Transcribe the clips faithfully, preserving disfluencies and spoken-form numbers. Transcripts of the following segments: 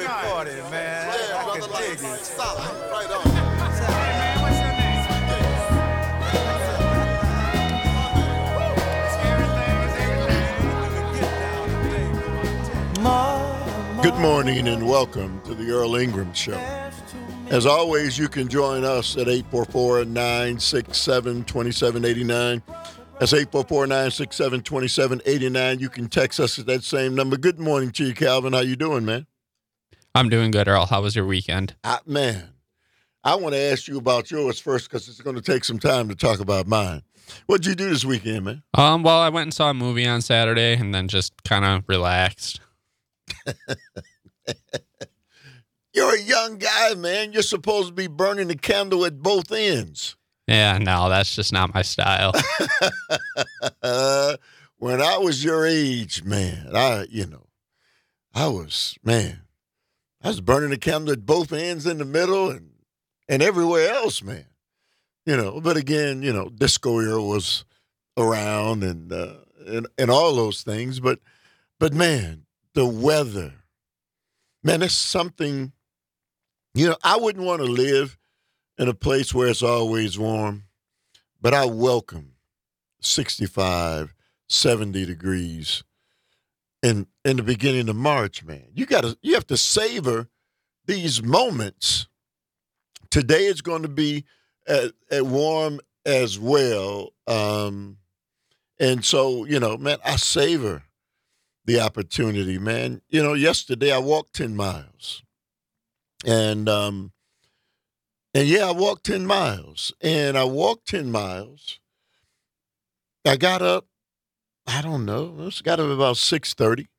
forty, man. Yeah, I brother, can like dig it. solid. Right on. Hey, man, what's your name? Good morning and welcome to the Earl Ingram Show. As always, you can join us at eight four four, nine six seven, two seven eight nine. That's eight four four, nine six seven, two seven eight nine. You can text us at that same number. Good morning to you, Calvin. How you doing, man? I'm doing good, Earl. How was your weekend? Uh, man, I want to ask you about yours first because it's going to take some time to talk about mine. What'd you do this weekend, man? Um, well, I went and saw a movie on Saturday and then just kind of relaxed. You're a young guy, man. You're supposed to be burning the candle at both ends. Yeah, no, that's just not my style. uh, when I was your age, man, I, you know, I was, man, I was burning the candle at both ends in the middle and, and everywhere else, man. You know, but again, you know, disco era was around and, uh, and, and all those things. But, but man, the weather, man, it's something, you know, I wouldn't want to live in a place where it's always warm, but I welcome sixty-five, seventy degrees in in the beginning of March, man. You gotta you have to savor these moments. Today is going to be at, at warm as well. Um, and so, you know, man, I savor the opportunity, man. You know, yesterday I walked ten miles. And um And yeah, I walked ten miles. And I walked ten miles. I got up, I don't know, it got up about six thirty.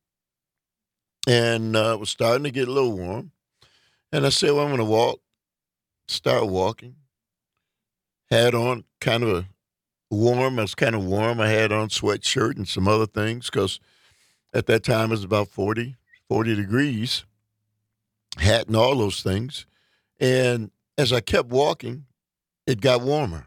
And uh, it was starting to get a little warm. And I said, well, I'm going to walk. Start walking. Had on kind of a warm, I was kind of warm. I had on sweatshirt and some other things because at that time it was about forty, forty degrees. Hat and all those things. And as I kept walking, it got warmer.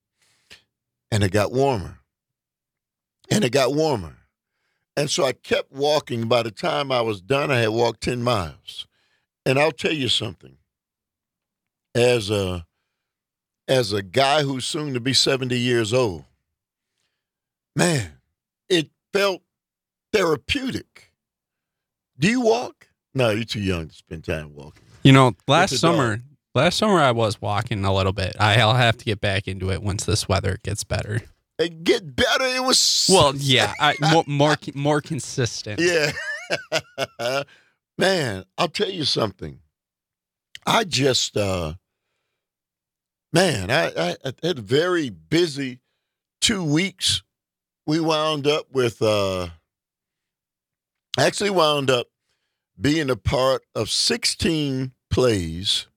And it got warmer. And it got warmer. And so I kept walking. By the time I was done, I had walked ten miles. And I'll tell you something. As a, as a guy who's soon to be seventy years old, man, it felt therapeutic. Do you walk? No, you're too young to spend time walking. You know, last the summer, dog. last summer I was walking a little bit. I'll have to get back into it once this weather gets better. It get better. It was Well, yeah, I, more, more more consistent. Yeah. Man, I'll tell you something. I just, uh, man, I, I, I had a very busy two weeks. We wound up with, uh, actually wound up being a part of sixteen plays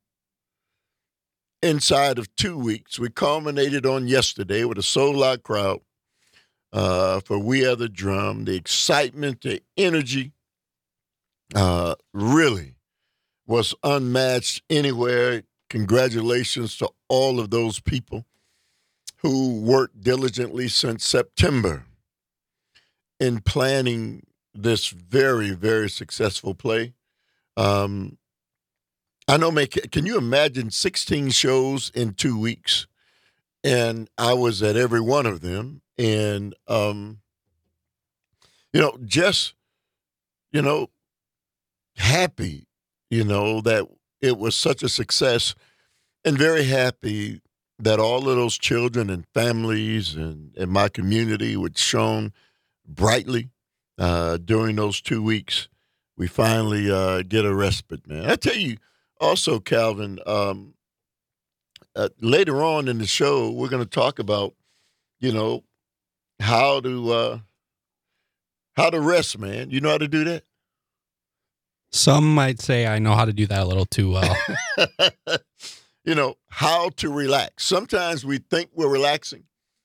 inside of two weeks. We culminated on yesterday with a sold-out crowd uh, for We Are the Drum. The excitement, the energy uh, really was unmatched anywhere. Congratulations to all of those people who worked diligently since September in planning this very, very successful play. Um, I know, man, can you imagine sixteen shows in two weeks? And I was at every one of them. And, um, you know, just, you know, happy, you know, that it was such a success and very happy that all of those children and families and, and my community would shone brightly uh, during those two weeks. We finally uh, get a respite, man. I tell you, also, Calvin, um, uh, later on in the show, we're going to talk about, you know, how to uh, how to rest, man. You know how to do that? Some might say I know how to do that a little too well. You know, how to relax. Sometimes we think we're relaxing,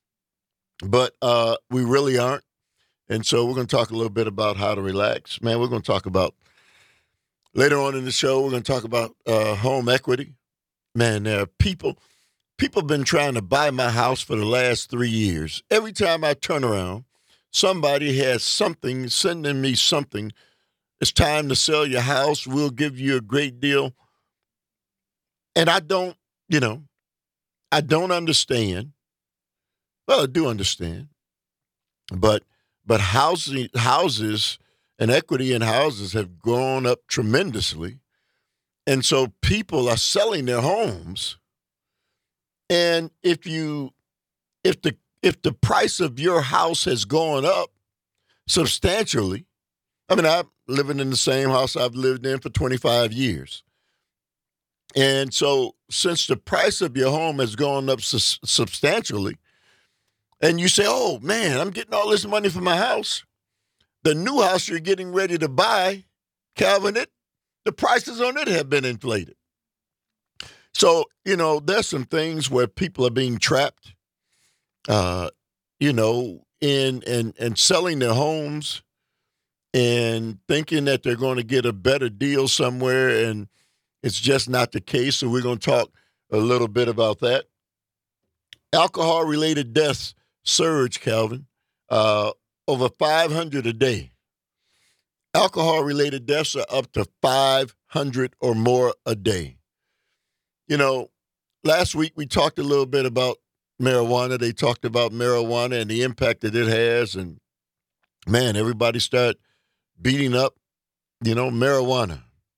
but uh, we really aren't. And so we're going to talk a little bit about how to relax. Man, we're going to talk about, later on in the show, we're going to talk about uh, home equity. Man, there are people, people have been trying to buy my house for the last three years. Every time I turn around, somebody has something, sending me something It's time to sell your house. We'll give you a great deal. And I don't, you know, I don't understand. Well, I do understand. But but housing houses and equity in houses have grown up tremendously. And so people are selling their homes. And if you if the if the price of your house has gone up substantially, I mean, I'm living in the same house I've lived in for twenty-five years. And so since the price of your home has gone up su- substantially, and you say, oh, man, I'm getting all this money for my house, the new house you're getting ready to buy, Calvin, it, the prices on it have been inflated. So, you know, there's some things where people are being trapped, uh, you know, in and and selling their homes and thinking that they're going to get a better deal somewhere, and it's just not the case. So we're going to talk a little bit about that. Alcohol-related deaths surge, Calvin, uh, over five hundred a day. Alcohol-related deaths are up to five hundred or more a day. You know, last week we talked a little bit about marijuana. They talked about marijuana and the impact that it has. And, man, everybody started beating up, you know, marijuana.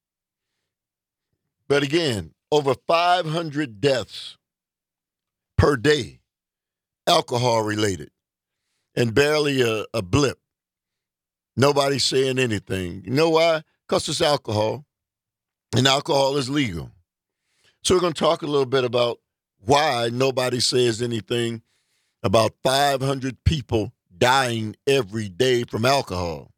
But, again, over five hundred deaths per day, alcohol-related, and barely a, a blip. Nobody's saying anything. You know why? Because it's alcohol, and alcohol is legal. So we're going to talk a little bit about why nobody says anything about five hundred people dying every day from alcohol.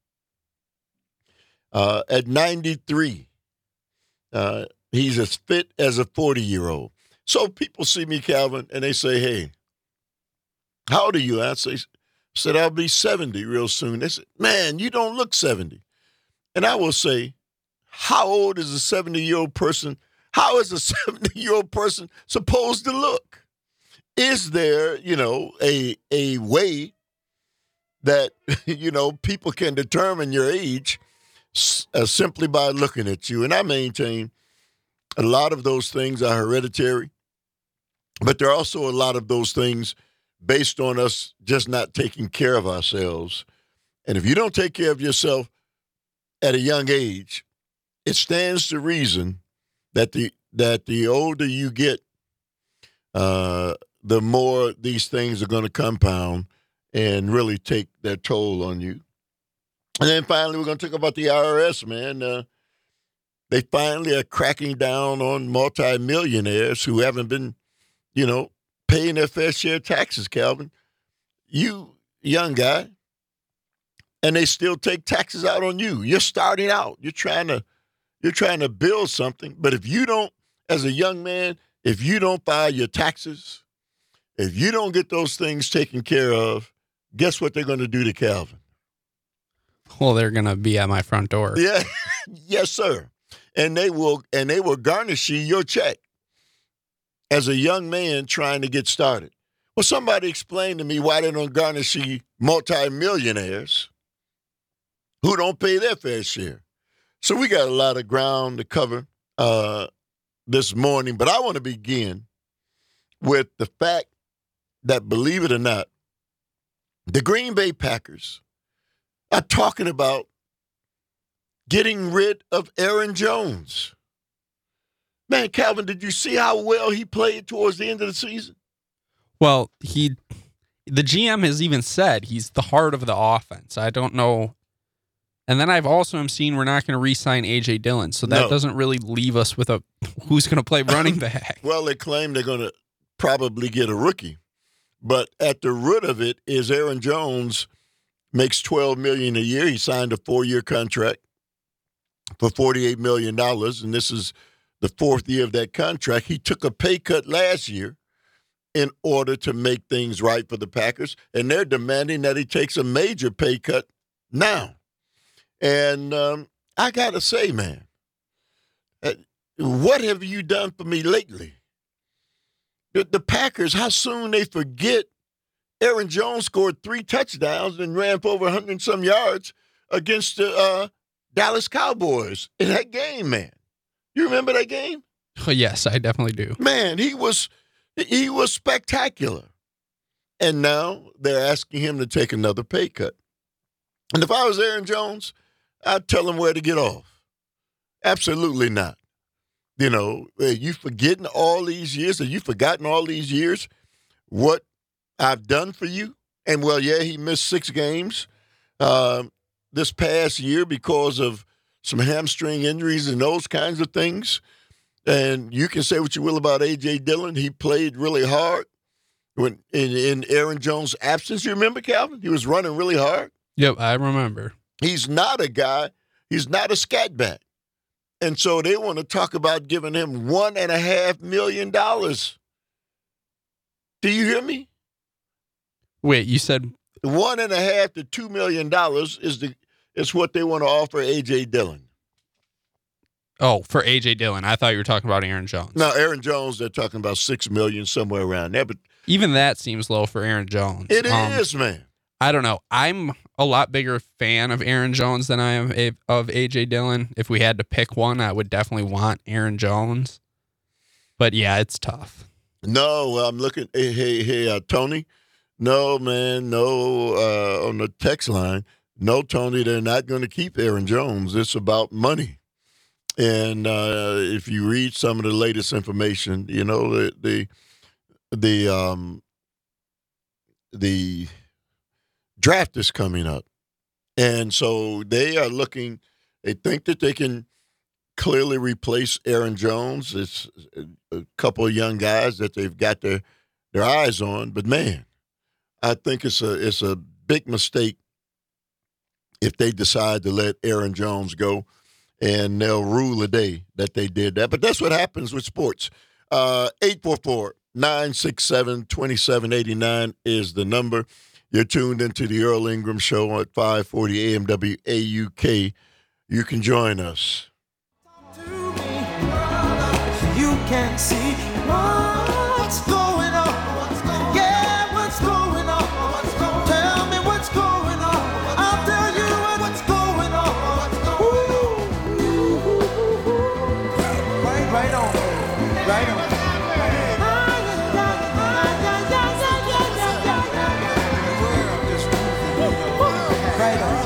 Uh, at ninety-three, uh, he's as fit as a forty-year-old. So people see me, Calvin, and they say, hey, how old are you? I say, said, I'll be seventy real soon. They said, man, you don't look seventy. And I will say, how old is a seventy-year-old person? How is a seventy-year-old person supposed to look? Is there, you know, a a way that, you know, people can determine your age uh, simply by looking at you? And I maintain a lot of those things are hereditary, but there are also a lot of those things based on us just not taking care of ourselves. And if you don't take care of yourself at a young age, it stands to reason that the that the older you get, uh, the more these things are going to compound and really take their toll on you. And then finally, we're going to talk about the I R S, man. Uh, they finally are cracking down on multimillionaires who haven't been, you know, paying their fair share of taxes, Calvin. You, young guy, and they still take taxes out on you. You're starting out. You're trying to You're trying to build something, but if you don't, as a young man, if you don't file your taxes, if you don't get those things taken care of, guess what they're going to do to Calvin? Well, they're going to be at my front door. Yeah, yes, sir. And they will, and they will garnish you your check as a young man trying to get started. Well, somebody explain to me why they don't garnish you multimillionaires who don't pay their fair share. So we got a lot of ground to cover uh, this morning, but I want to begin with the fact that, believe it or not, the Green Bay Packers are talking about getting rid of Aaron Jones. Man, Calvin, did you see how well he played towards the end of the season? Well, he, the G M has even said he's the heart of the offense. I don't know. And then I've also am seeing we're not going to re-sign A J Dillon, so that No. doesn't really leave us with a who's going to play running back. Well, they claim they're going to probably get a rookie. But at the root of it is Aaron Jones makes twelve million dollars a year. He signed a four-year contract for forty-eight million dollars, and this is the fourth year of that contract. He took a pay cut last year in order to make things right for the Packers, and they're demanding that he takes a major pay cut now. And um, I got to say, man, uh, what have you done for me lately? The, the Packers, how soon they forget Aaron Jones scored three touchdowns and ran for over one hundred and some yards against the uh, Dallas Cowboys in that game, man. You remember that game? Oh, yes, I definitely do. Man, he was he was spectacular. And now they're asking him to take another pay cut. And if I was Aaron Jones, I'd tell him where to get off. Absolutely not. You know, you forgetting all these years, have you forgotten all these years what I've done for you? And, well, yeah, he missed six games uh, this past year because of some hamstring injuries and those kinds of things. And you can say what you will about A J. Dillon. He played really hard when in, in Aaron Jones' absence. You remember, Calvin? He was running really hard. Yep, I remember. He's not a guy. He's not a scat back. And so they want to talk about giving him one and a half million dollars. Do you hear me? Wait, you said One and a half to two million dollars is the is what they want to offer A J. Dillon. oh for A J. Dillon. I thought you were talking about Aaron Jones. Now, Aaron Jones, they're talking about six million somewhere around there, but Even that seems low for Aaron Jones. it Um, is, man. I don't know. I'm a lot bigger fan of Aaron Jones than I am a, of A J. Dillon. If we had to pick one, I would definitely want Aaron Jones. But yeah, it's tough. No, I'm looking. Hey, hey, hey uh, Tony. No, man. No, uh, on the text line. No, Tony. They're not going to keep Aaron Jones. It's about money. And uh, if you read some of the latest information, you know the the the um the draft is coming up, and so they are looking. They think that they can clearly replace Aaron Jones. It's a couple of young guys that they've got their their eyes on, but man, I think it's a it's a big mistake if they decide to let Aaron Jones go, and they'll rue the day that they did that. But that's what happens with sports. Uh, eight four four, nine six seven, two seven eight nine is the number. You're tuned into the Earl Ingram Show at five forty A M W A U K. You can join us. You can see what's going on. Yeah, what's going on? Tell me what's going on. I'll tell you what's going on. Ooh. Right, right on. Right on. Right on.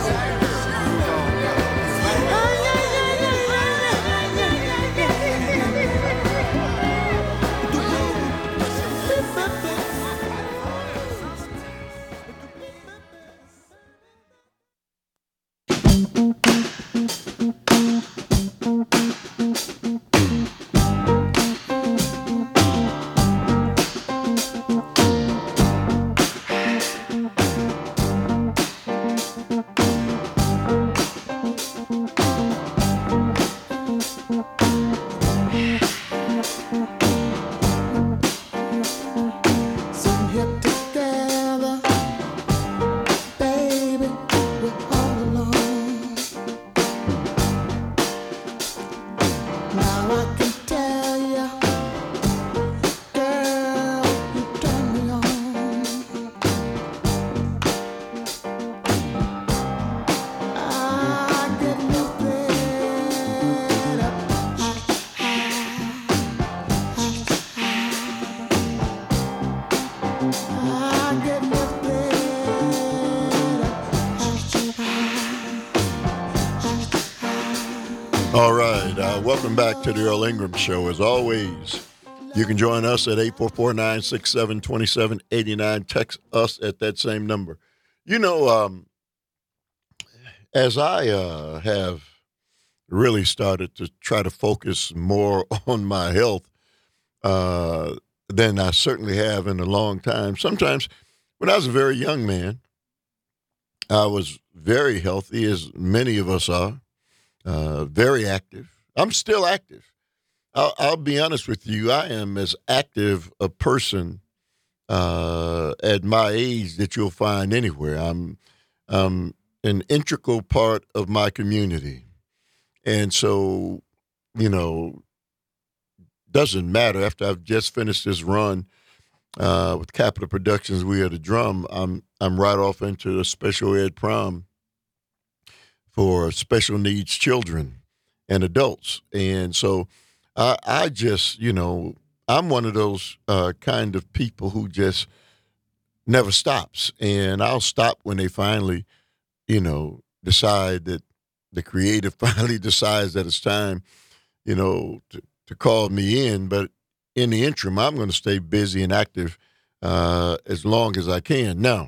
All right. Uh, welcome back to the Earl Ingram Show. As always, you can join us at eight four four, nine six seven, two seven eight nine. Text us at that same number. You know, um, as I uh, have really started to try to focus more on my health uh, than I certainly have in a long time. Sometimes when I was a very young man, I was very healthy, as many of us are. Uh, very active. I'm still active. I'll, I'll be honest with you. I am as active a person uh, at my age that you'll find anywhere. I'm, I'm an integral part of my community. And so, you know, doesn't matter. After I've just finished this run uh, with Capital Productions, We Are the Drum, I'm, I'm right off into a special ed prom for special needs children and adults. And so I, I just, you know, I'm one of those uh, kind of people who just never stops. And I'll stop when they finally, you know, decide that the creator finally decides that it's time, you know, to, to call me in. But in the interim, I'm going to stay busy and active uh, as long as I can. Now,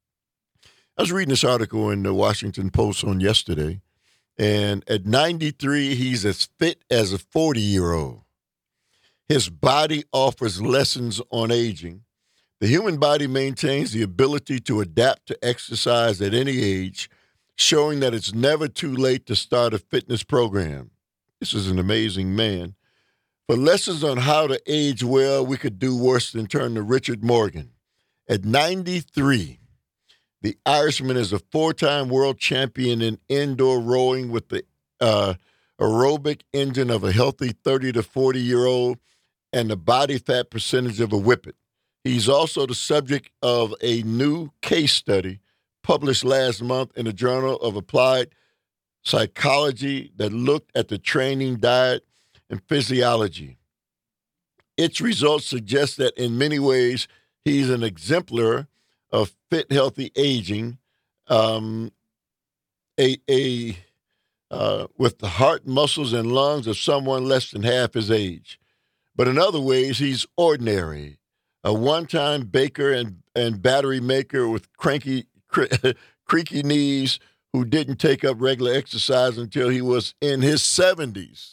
I was reading this article in the Washington Post on yesterday, and at ninety-three, he's as fit as a forty-year-old. His body offers lessons on aging. The human body maintains the ability to adapt to exercise at any age, showing that it's never too late to start a fitness program. This is an amazing man. For lessons on how to age well, we could do worse than turn to Richard Morgan. At ninety-three, the Irishman is a four-time world champion in indoor rowing with the uh, aerobic engine of a healthy thirty to forty-year-old and the body fat percentage of a whippet. He's also the subject of a new case study published last month in the Journal of Applied Psychology that looked at the training, diet, and physiology. Its results suggest that in many ways, he's an exemplar of fit, healthy aging, um, a, a uh, with the heart, muscles, and lungs of someone less than half his age. But in other ways, he's ordinary, a one-time baker and, and battery maker with cranky, cre- creaky knees who didn't take up regular exercise until he was in his seventies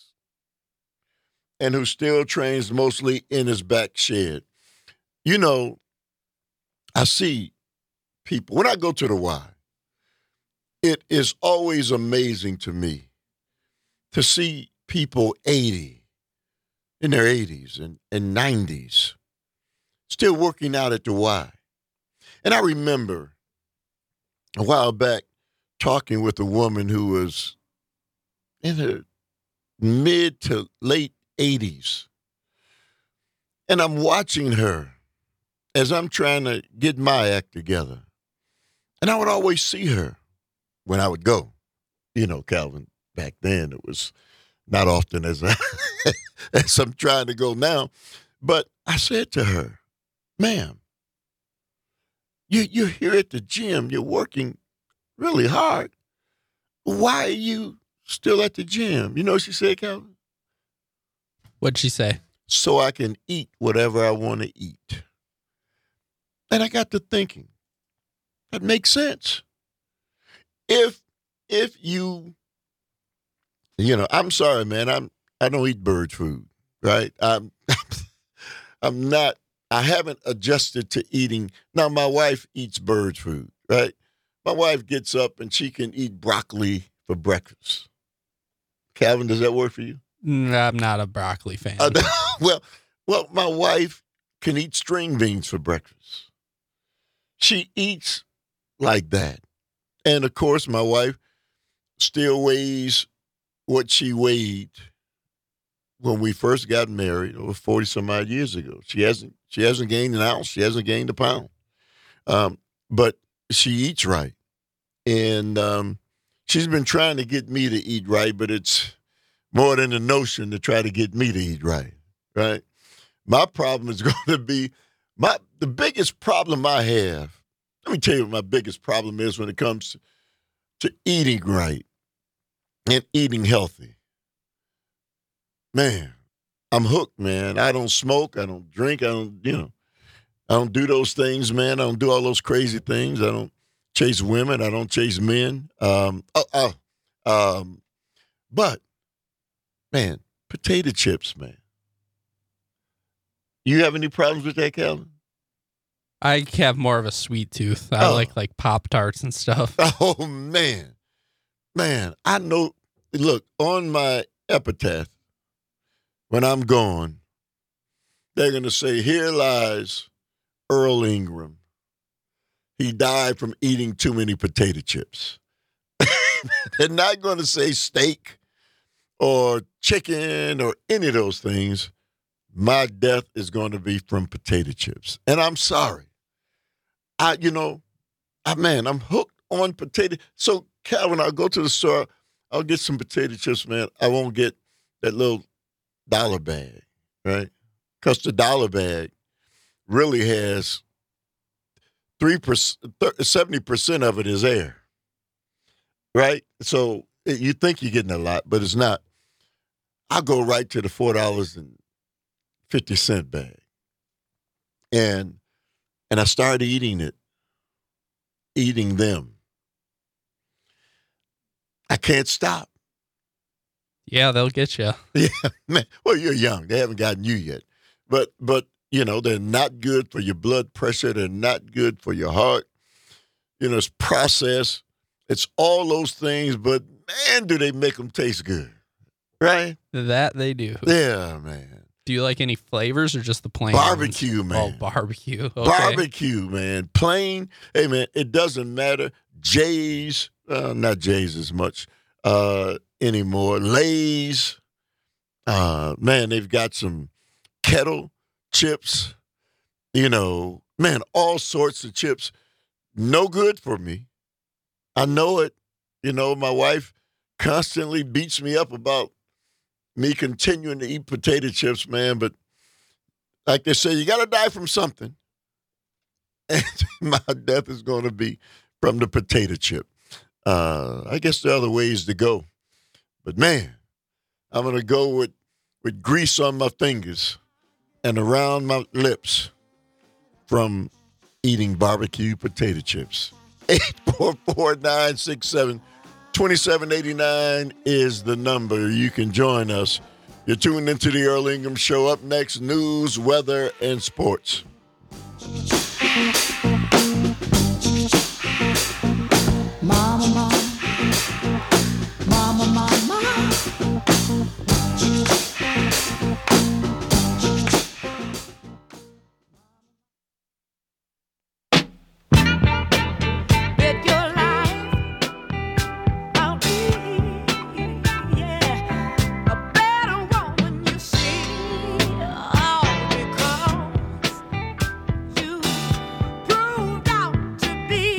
and who still trains mostly in his back shed. You know, I see people, when I go to the Y, it is always amazing to me to see people eighty, in their eighties and, and nineties, still working out at the Y. And I remember a while back talking with a woman who was in her mid to late eighties. And I'm watching her as I'm trying to get my act together. And I would always see her when I would go. You know, Calvin, back then it was not often as, I, as I'm trying to go now. But I said to her, ma'am, you, you're here at the gym. You're working really hard. Why are you still at the gym? You know what she said, Calvin? What'd she say? So I can eat whatever I want to eat. And I got to thinking, that makes sense. If if you, you know, I'm sorry, man, I'm I don't eat bird food, right? I'm I'm not. I haven't adjusted to eating. Now my wife eats bird food, right? My wife gets up and she can eat broccoli for breakfast. Calvin, does that work for you? I'm not a broccoli fan. Uh, well, well, my wife can eat string beans for breakfast. She eats like that. And, of course, my wife still weighs what she weighed when we first got married over forty-some-odd years ago. She hasn't she hasn't gained an ounce. She hasn't gained a pound. Um, but she eats right. And um, she's been trying to get me to eat right, but it's more than a notion to try to get me to eat right, right? My problem is going to be, my the biggest problem I have, let me tell you what my biggest problem is when it comes to, to eating right and eating healthy. Man, I'm hooked, man. I don't smoke. I don't drink. I don't, you know, I don't do those things, man. I don't do all those crazy things. I don't chase women. I don't chase men. Um, oh, oh, um, but, man, potato chips, man. You have any problems with that, Calvin? I have more of a sweet tooth. I Oh. like like Pop-Tarts and stuff. Oh, man. Man, I know. Look, on my epitaph, when I'm gone, they're going to say, here lies Earl Ingram. He died from eating too many potato chips. They're not going to say steak or chicken or any of those things. My death is going to be from potato chips. And I'm sorry. I, you know, I, man, I'm hooked on potato. So, Calvin, I'll go to the store. I'll get some potato chips, man. I won't get that little dollar bag, right? Because the dollar bag really has three percent, seventy percent of it is air, right? So you think you're getting a lot, but it's not. I'll go right to the four dollars and fifty cent bag. And and I started eating it, eating them. I can't stop. Yeah, they'll get you. Yeah, man. Well, you're young. They haven't gotten you yet. But, but you know, they're not good for your blood pressure. They're not good for your heart. You know, it's processed. It's all those things, but, man, do they make them taste good. Right? That they do. Yeah, man. Do you like any flavors or just the plain Barbecue, ones? man. Oh, barbecue. Okay. Barbecue, man. Plain. Hey, man, it doesn't matter. Jay's, uh, not Jay's as much uh, anymore. Lay's. Uh, man, they've got some kettle chips. You know, man, all sorts of chips. No good for me. I know it. You know, my wife constantly beats me up about me continuing to eat potato chips, man. But like they say, you got to die from something. And my death is going to be from the potato chip. Uh, I guess there are other ways to go. But, man, I'm going to go with, with grease on my fingers and around my lips from eating barbecue potato chips. eight four four, nine six seven, two seven eight nine is the number. You can join us. You're tuned into the Earl Ingram Show. Up next, news, weather, and sports. Mama, mama, mama, mama. Bet your life I'll be, yeah, a better woman you see, all because you proved out to be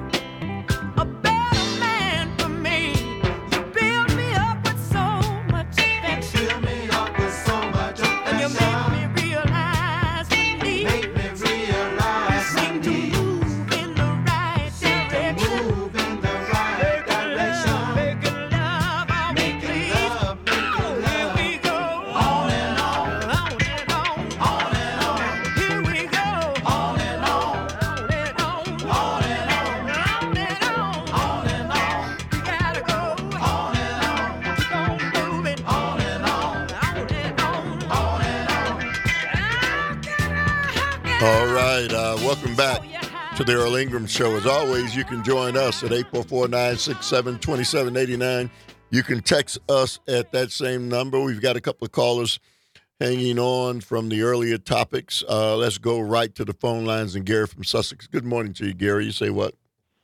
a better man for me. You build me up with so much affection. Build me up with so much affection. And you make me realize the need. Make me realize the need. You seem to move in the right direction. Move in the right direction. Making love, all we please. Oh, here we go. On and on. On and on. On and on. Here we go. On and on. On and on. On and on. On and on. On and on. We gotta go. On and on. Keep on moving. On and on. On and on. On and on. How can I, how can I All right. Uh, welcome back to the Earl Ingram Show. As always, you can join us at eight four four, nine six seven, two seven eight nine. You can text us at that same number. We've got a couple of callers hanging on from the earlier topics. Uh, let's go right to the phone lines. And Gary from Sussex. Good morning to you, Gary. You say what?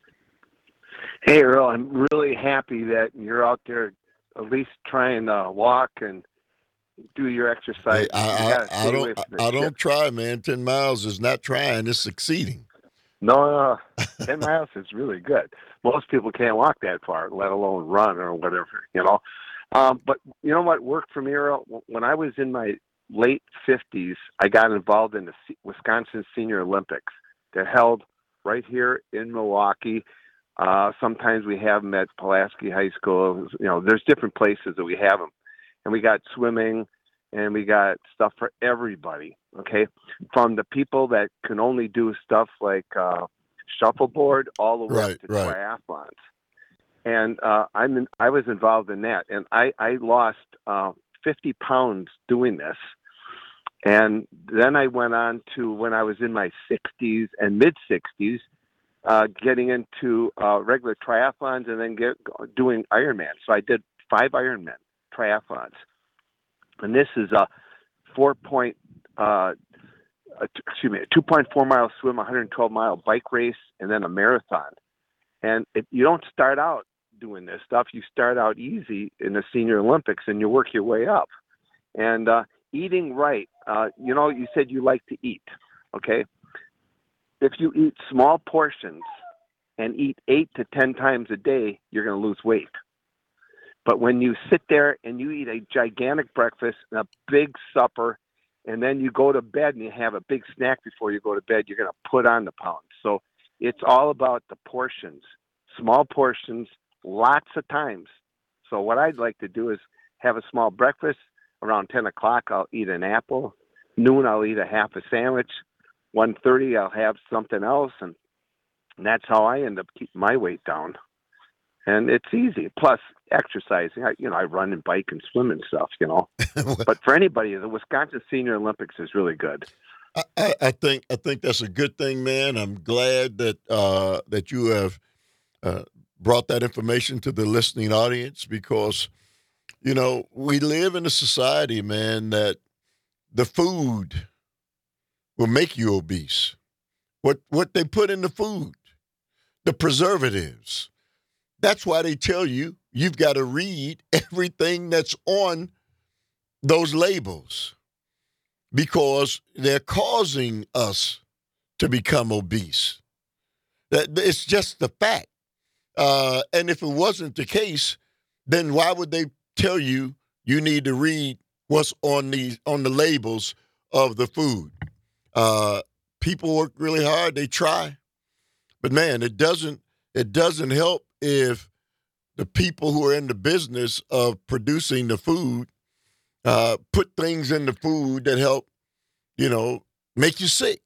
Hey, Earl, I'm really happy that you're out there at least trying to walk and do your exercise. Hey, I, You gotta I, I stay away don't. from the I don't chips. try, man. Ten miles is not trying. It's succeeding. No, no, ten miles is really good. Most people can't walk that far, let alone run or whatever, you know. Um, but you know what worked for me, Earl? When I was in my late fifties, I got involved in the Se- Wisconsin Senior Olympics. They're held right here in Milwaukee. Uh, sometimes we have them at Pulaski High School. You know, there's different places that we have them. And we got swimming, and we got stuff for everybody, okay? From the people that can only do stuff like uh, shuffleboard all the way Right, up to right. triathlons. And uh, I'm in, I was involved in that. And I, I lost uh, fifty pounds doing this. And then I went on to, when I was in my sixties and mid-sixties, uh, getting into uh, regular triathlons and then get doing Ironman. So I did five Ironman triathlons. And this is a four point, uh, a, excuse me, a two point four mile swim, one hundred twelve mile bike race, and then a marathon. And it, you don't start out doing this stuff. You start out easy in the Senior Olympics and you work your way up. And uh, eating right, uh, you know, you said you like to eat, okay? If you eat small portions and eat eight to ten times a day, you're going to lose weight. But when you sit there and you eat a gigantic breakfast and a big supper, and then you go to bed and you have a big snack before you go to bed, you're going to put on the pounds. So it's all about the portions, small portions, lots of times. So what I'd like to do is have a small breakfast. Around ten o'clock, I'll eat an apple. Noon, I'll eat a half a sandwich. one thirty, I'll have something else. And that's how I end up keeping my weight down. And it's easy. Plus, exercising. I, you know, I run and bike and swim and stuff, you know. But for anybody, the Wisconsin Senior Olympics is really good. I, I, I think I think that's a good thing, man. I'm glad that uh, that you have uh, brought that information to the listening audience because, you know, we live in a society, man, that the food will make you obese. What what they put in the food, the preservatives. That's why they tell you you've got to read everything that's on those labels because they're causing us to become obese. That it's just the fact. Uh, and if it wasn't the case, then why would they tell you you need to read what's on the on the labels of the food? Uh, people work really hard; they try, but man, it doesn't it doesn't help if the people who are in the business of producing the food uh, put things in the food that help, you know, make you sick.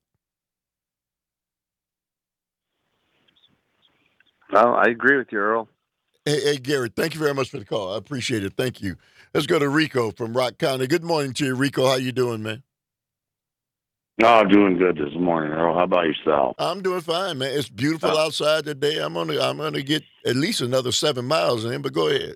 Well, I agree with you, Earl. Hey, hey, Gary, thank you very much for the call. I appreciate it. Thank you. Let's go to Rico from Rock County. Good morning to you, Rico. How you doing, man? Oh, doing good this morning, Earl. How about yourself? I'm doing fine, man. It's beautiful uh, outside today. I'm gonna I'm gonna get at least another seven miles in, but go ahead.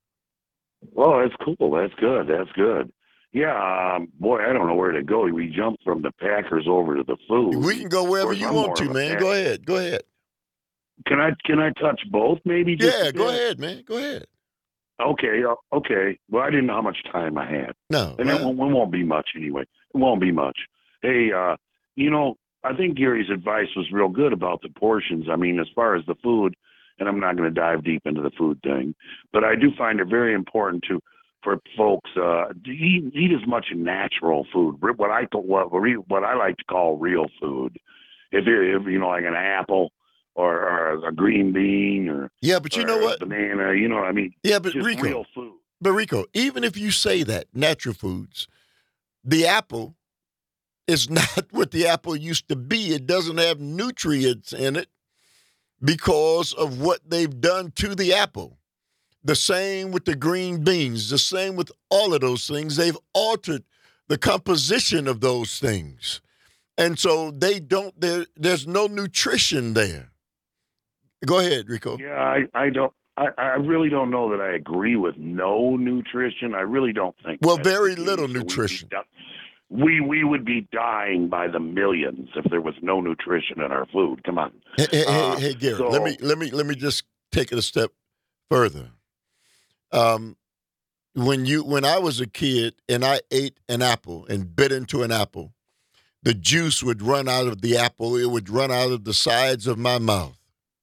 Well, that's cool. That's good. That's good. Yeah, um, boy, I don't know where to go. We jumped from the Packers over to the food. We can go wherever you want to, man. Go ahead. Go ahead. Can I can I touch both, maybe? Just yeah, go ahead, man. Go ahead. Okay, uh, okay. Well, I didn't know how much time I had. No. And well, it, won't, it won't be much anyway. It won't be much. Hey, uh, you know, I think Gary's advice was real good about the portions. I mean, as far as the food, and I'm not going to dive deep into the food thing, but I do find it very important to for folks uh, to eat, eat as much natural food, what I what what I like to call real food. If you're, if, you know, like an apple or, or a green bean or yeah, but you know what, banana, you know what I mean? Yeah, but just Rico, real food. But Rico, even if you say that natural foods, the apple is not what the apple used to be. It doesn't have nutrients in it because of what they've done to the apple. The same with the green beans, the same with all of those things. They've altered the composition of those things. And so they don't, there, there's no nutrition there. Go ahead, Rico. Yeah, I, I don't, I, I really don't know that I agree with no nutrition. I really don't think. Well, very little nutrition. We we would be dying by the millions if there was no nutrition in our food. Come on. Hey, hey, uh, hey Gary, so, let me let me let me just take it a step further. Um, when you when I was a kid and I ate an apple and bit into an apple, the juice would run out of the apple. It would run out of the sides of my mouth.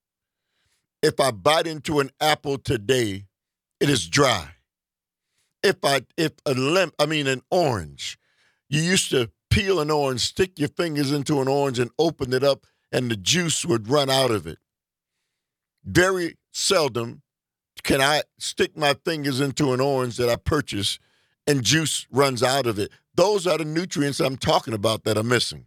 If I bite into an apple today, it is dry. If I if a limb, I mean an orange. You used to peel an orange, stick your fingers into an orange and open it up, and the juice would run out of it. Very seldom can I stick my fingers into an orange that I purchase and juice runs out of it. Those are the nutrients I'm talking about that are missing.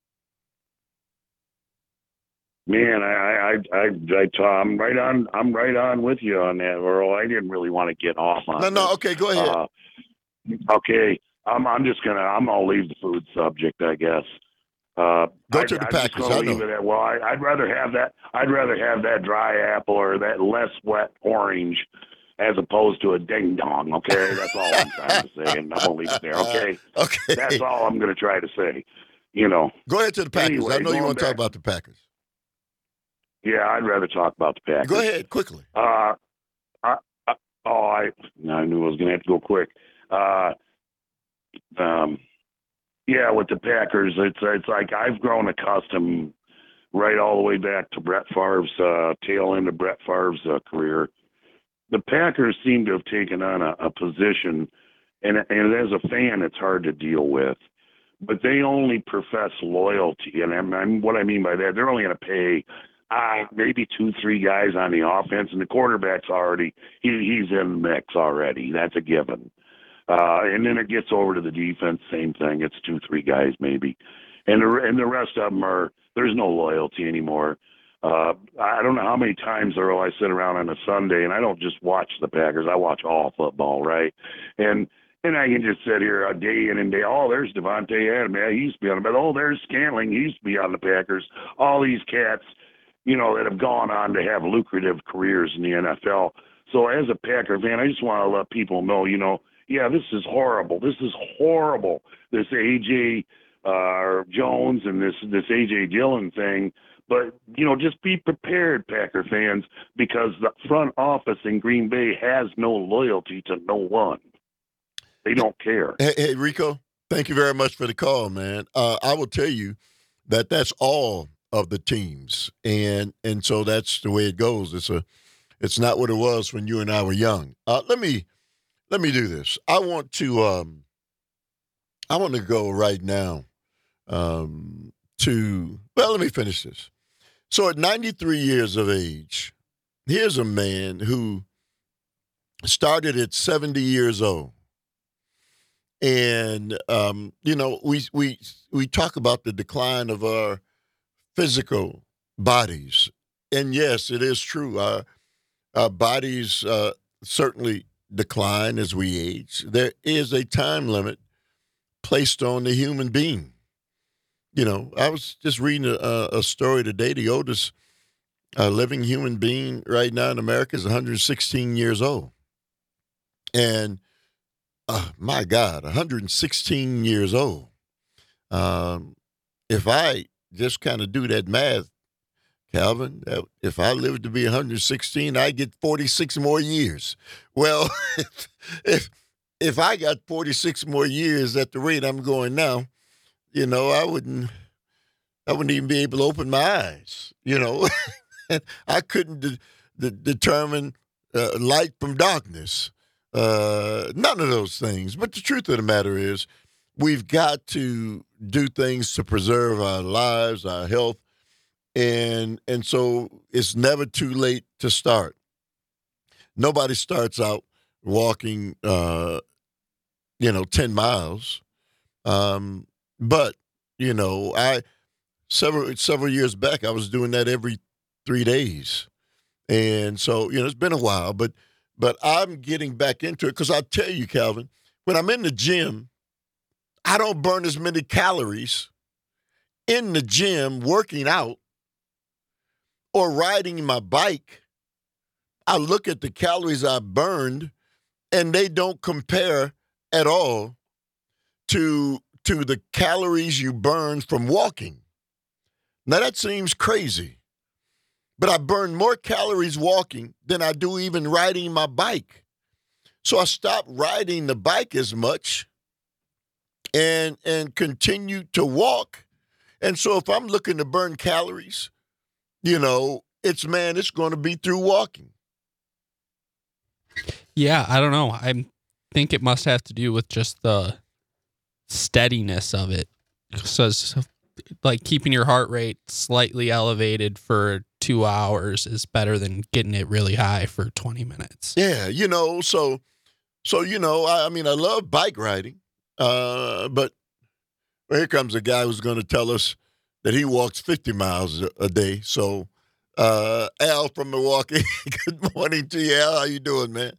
Man, I, I, I, I, I'm right on. I'm right on with you on that, Earl. I didn't really want to get off on. No, no. this. Okay, go ahead. Uh, okay. I'm I'm just gonna I'm gonna leave the food subject, I guess. Uh, Go I, to the I'm Packers. Just gonna I leave know. it at, well, I, I'd rather have that. I'd rather have that dry apple or that less wet orange, as opposed to a ding dong. Okay, that's all I'm trying to say, and I'm gonna leave it there. Okay, okay. That's all I'm gonna try to say. You know. Go ahead to the Packers. Anyway, I know you want to back, talk about the Packers. Yeah, I'd rather talk about the Packers. Go ahead quickly. Uh, I, I, oh, I I knew I was gonna have to go quick. Uh, um. Yeah, with the Packers, it's it's like I've grown accustomed right all the way back to Brett Favre's uh, tail end of Brett Favre's uh, career. The Packers seem to have taken on a, a position, and, and as a fan, it's hard to deal with. But they only profess loyalty, and I'm, I'm, what I mean by that, they're only going to pay uh, maybe two, three guys on the offense, and the quarterback's already he, he's in the mix already. That's a given. Uh, and then it gets over to the defense, same thing. It's two, three guys maybe, and the and the rest of them are there's no loyalty anymore. Uh, I don't know how many times, Earl, I sit around on a Sunday, and I don't just watch the Packers. I watch all football, right? And and I can just sit here a day in and day, oh, there's Devontae Adams. Man, he used to be on the Oh, there's Scantling. He used to be on the Packers. All these cats, you know, that have gone on to have lucrative careers in the N F L. So as a Packer fan, I just want to let people know, you know, yeah, this is horrible. This is horrible. This A J uh, Jones and this this A J Dillon thing. But, you know, just be prepared, Packer fans, because the front office in Green Bay has no loyalty to no one. They don't care. Hey, hey Rico, thank you very much for the call, man. Uh, I will tell you that that's all of the teams, and and so that's the way it goes. It's a, it's not what it was when you and I were young. Uh, let me let me do this. I want to um, I want to go right now um, to well. Let me finish this. So at ninety-three years of age, here's a man who started at seventy years old. And, um, you know, we, we, we talk about the decline of our physical bodies. And, yes, it is true. Our, our bodies uh, certainly decline as we age. There is a time limit placed on the human being. You know, I was just reading a, a story today. The oldest uh, living human being right now in America is one hundred sixteen years old. And Uh, my God, one hundred sixteen years old. Um, if I just kind of do that math, Calvin, that if I live to be one hundred sixteen, I get forty-six more years. Well, if if I got forty-six more years at the rate I'm going now, you know, I wouldn't, I wouldn't even be able to open my eyes. You know, I couldn't de- de- determine uh, light from darkness. Uh, none of those things. But the truth of the matter is, we've got to do things to preserve our lives, our health, and and so it's never too late to start. Nobody starts out walking, uh, you know, ten miles. Um, but you know, I several several years back, I was doing that every three days, and so you know, it's been a while, but. But I'm getting back into it because I tell you, Calvin, when I'm in the gym, I don't burn as many calories in the gym working out or riding my bike. I look at the calories I burned, and they don't compare at all to, to the calories you burn from walking. Now, that seems crazy. But I burn more calories walking than I do even riding my bike. So I stopped riding the bike as much and and continue to walk. And so if I'm looking to burn calories, you know, it's, man, it's going to be through walking. Yeah, I don't know. I think it must have to do with just the steadiness of it. So, like, keeping your heart rate slightly elevated for two hours is better than getting it really high for twenty minutes. Yeah, you know, so, so you know, I, I mean, I love bike riding, uh, but well, here comes a guy who's going to tell us that he walks fifty miles a, a day. So, uh, Al from Milwaukee, good morning to you, Al. How you doing, man?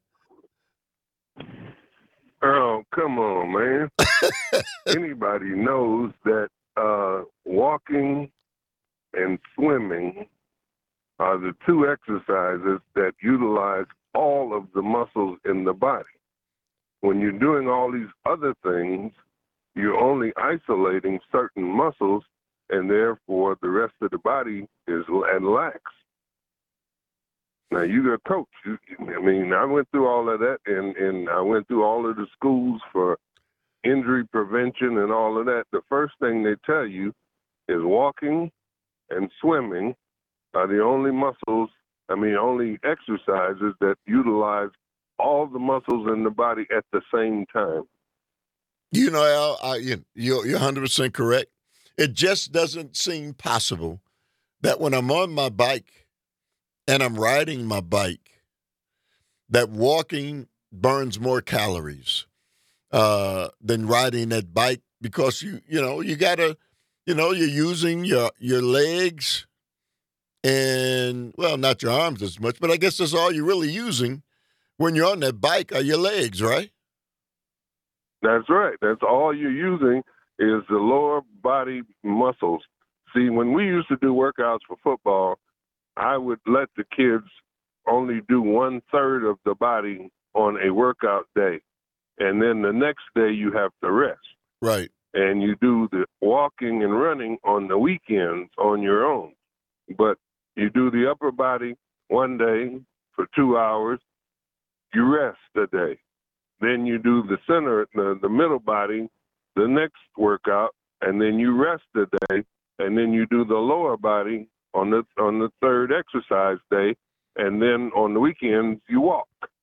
Oh, come on, man. Anybody knows that uh, walking and swimming are the two exercises that utilize all of the muscles in the body. When you're doing all these other things, you're only isolating certain muscles, and therefore the rest of the body is and lacks. Now, you're a coach. You, I mean, I went through all of that, and, and I went through all of the schools for injury prevention and all of that. The first thing they tell you is walking and swimming are the only muscles, I mean, only exercises that utilize all the muscles in the body at the same time. You know, Al, I, you, you're, you're one hundred percent correct. It just doesn't seem possible that when I'm on my bike and I'm riding my bike, that walking burns more calories uh, than riding that bike, because you, you know, you gotta, you know, you're using your your legs and, well, not your arms as much, but I guess that's all you're really using when you're on that bike are your legs, right? That's right. That's all you're using is the lower body muscles. See, when we used to do workouts for football, I would let the kids only do one third of the body on a workout day. And then the next day you have to rest. Right. And you do the walking and running on the weekends on your own. But you do the upper body one day for two hours, you rest a day. Then you do the center, the, the middle body, the next workout, and then you rest a day, and then you do the lower body on the on the third exercise day, and then on the weekends you walk.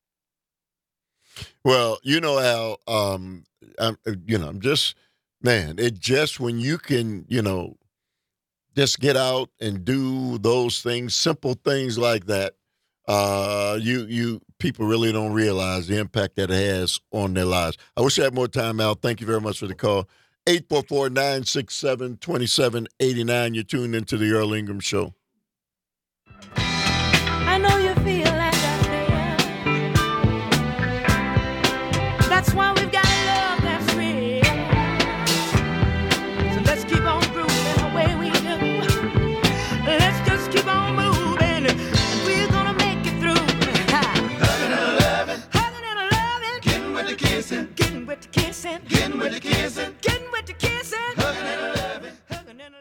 Well, you know, Al, um, I'm, you know, I'm just, man, it just when you can, you know, just get out and do those things, simple things like that, uh, you, you, people really don't realize the impact that it has on their lives. I wish I had more time, Al. Thank you very much for the call. eight four four, nine six seven, two seven eight nine. You're tuned into the Earl Ingram Show. I know you feel like that, man. That's why we've got love that's real. So let's keep on grooving the way we do. Let's just keep on moving, and we're gonna make it through. Hugging and loving, hugging and loving, getting with the kissing, getting with the kissing, getting with the kissing, getting with the kissing, hugging and loving, hugging and loving.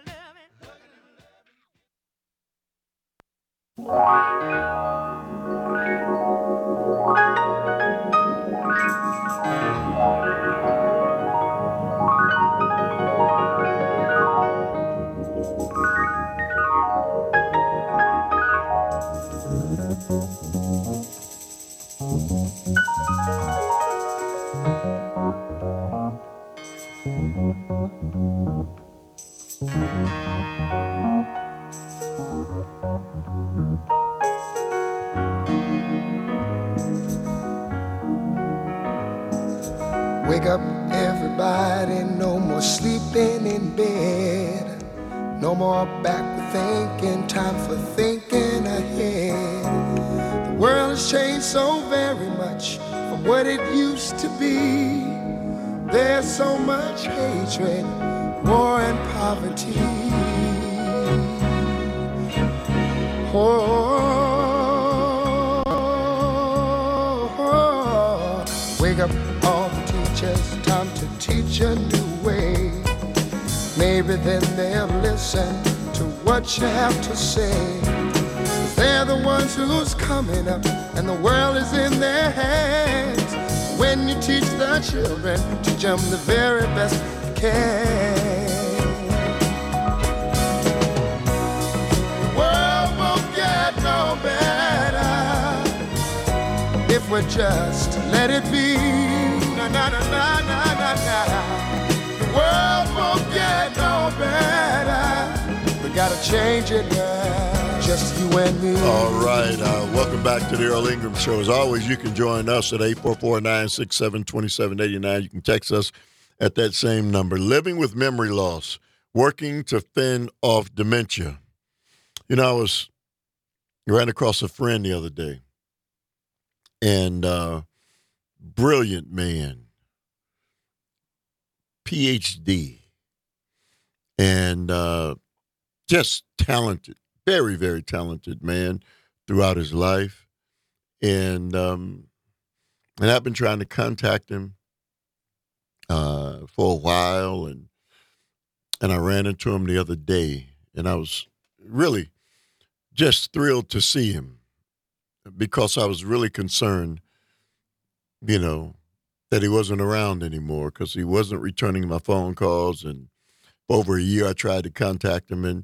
Wake up, everybody, no more sleeping in bed. No more backward thinking, time for thinking ahead. The world has changed so very much from what it used to be. There's so much hatred, war and poverty. Oh, oh, oh. Wake up, all the teachers, time to teach a new way. Maybe then they'll listen to what you have to say. 'Cause they're the ones who's coming up, and the world is in their hands. When you teach the children, teach them the very best you can. The world won't get no better if we just let it be. Na na na na na na na. The world won't get no better. We gotta change it now, just you and me. All right. Uh, welcome back to the Earl Ingram Show. As always, you can join us at eight four four, nine six seven, two seven eight nine. You can text us at that same number. Living with memory loss, working to fend off dementia. You know, I was ran across a friend the other day, and uh, brilliant man, P H D, and uh, just talented, very, very talented man throughout his life. And um, and I've been trying to contact him uh, for a while, and and I ran into him the other day, and I was really just thrilled to see him because I was really concerned, you know, that he wasn't around anymore because he wasn't returning my phone calls. And for over a year, I tried to contact him, and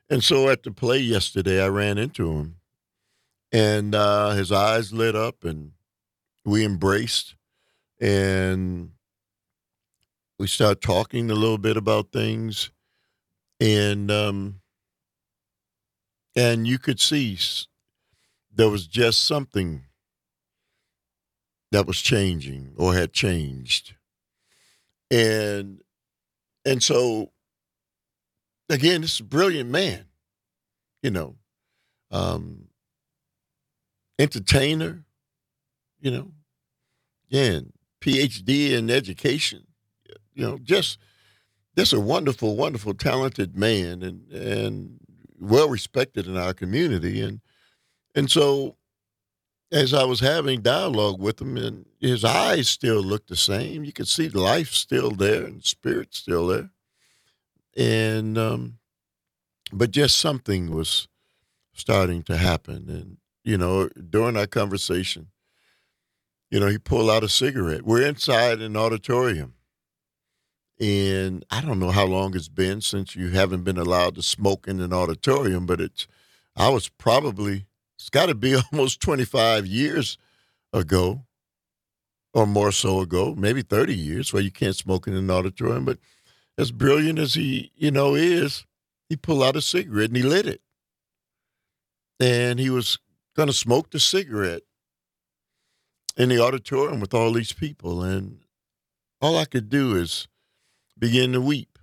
And so at the play yesterday, I ran into him, and uh, his eyes lit up, and we embraced, and we started talking a little bit about things, and um, and you could see s- there was just something that was changing or had changed, and and so again, this is a brilliant man, you know, um, entertainer, you know, yeah, and P H D in education, you know, just just a wonderful, wonderful, talented man, and and well respected in our community, and and so as I was having dialogue with him, and his eyes still looked the same, you could see the life still there and spirit still there, and um, but just something was starting to happen, and you know, during our conversation, you know, he pulled out a cigarette. We're inside an auditorium. And I don't know how long it's been since you haven't been allowed to smoke in an auditorium, but it's, I was probably, it's got to be almost twenty-five years ago or more so ago, maybe thirty years where you can't smoke in an auditorium. But as brilliant as he, you know, is, he pulled out a cigarette and he lit it. And he was going to smoke the cigarette in the auditorium with all these people. And all I could do is begin to weep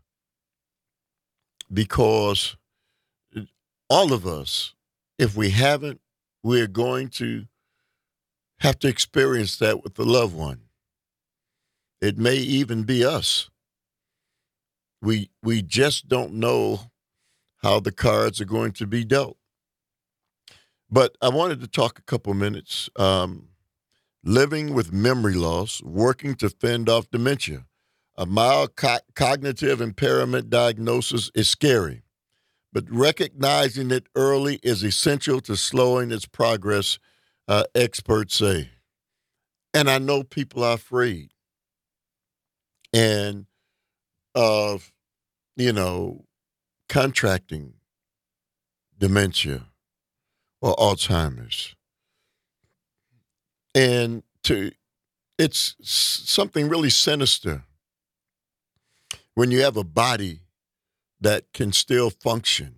because all of us, if we haven't, we're going to have to experience that with a loved one. It may even be us. We we just don't know how the cards are going to be dealt. But I wanted to talk a couple minutes. Um, living with memory loss, working to fend off dementia. A mild co- cognitive impairment diagnosis is scary, but recognizing it early is essential to slowing its progress, uh, experts say. And I know people are afraid and of, you know, contracting dementia or Alzheimer's. And to it's s- something really sinister when you have a body that can still function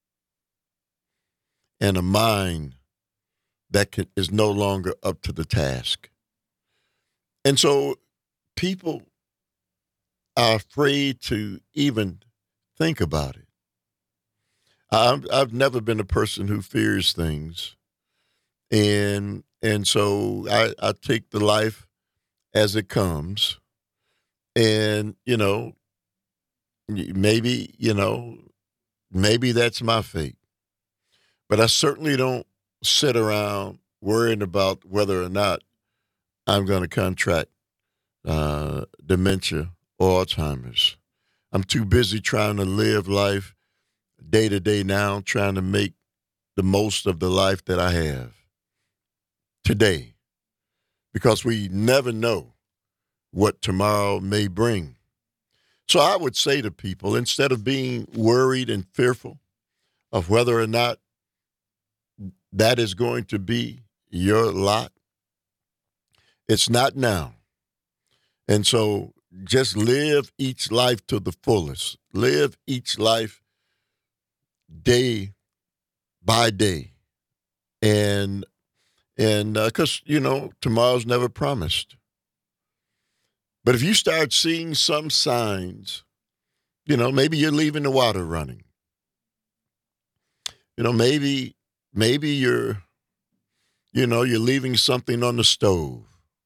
and a mind that can, is no longer up to the task. And so people are afraid to even think about it. I've, I've never been a person who fears things. And and so I, I take the life as it comes. And, you know, maybe, you know, maybe that's my fate. But I certainly don't sit around worrying about whether or not I'm going to contract uh, dementia or Alzheimer's. I'm too busy trying to live life day to day now, trying to make the most of the life that I have today, because we never know what tomorrow may bring. So I would say to people, instead of being worried and fearful of whether or not that is going to be your lot, it's not now. And so just live each life to the fullest. Live each life day by day. And and because, uh, you know, tomorrow's never promised. But if you start seeing some signs, you know, maybe you're leaving the water running. You know, maybe maybe you're, you know, you're leaving something on the stove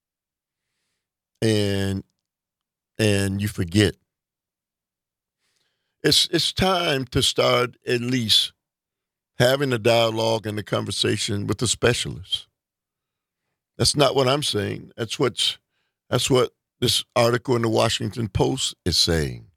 and and you forget. It's it's time to start at least having a dialogue and a conversation with the specialist. That's not what I'm saying. That's what's that's what this article in the Washington Post is saying.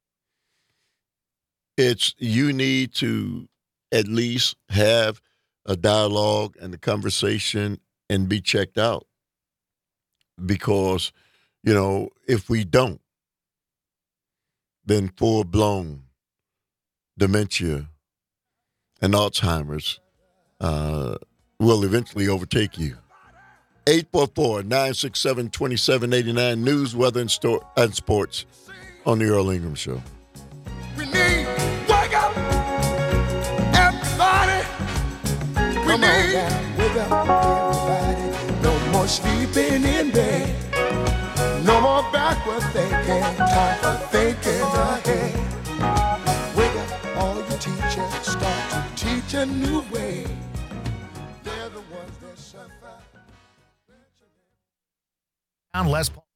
It's you need to at least have a dialogue and a conversation and be checked out. Because, you know, if we don't, then full blown dementia and Alzheimer's uh, will eventually overtake you. eight four four, nine six seven, two seven eight nine, news, weather, and, sto- and sports on the Earl Ingram Show. We need wake up, everybody. We Come need on down, wake up, everybody. No more sleeping in bed. No more backward thinking. Time for thinking ahead. Wake up, all you teachers. Start to teach a new way. They're the ones that suffer. Less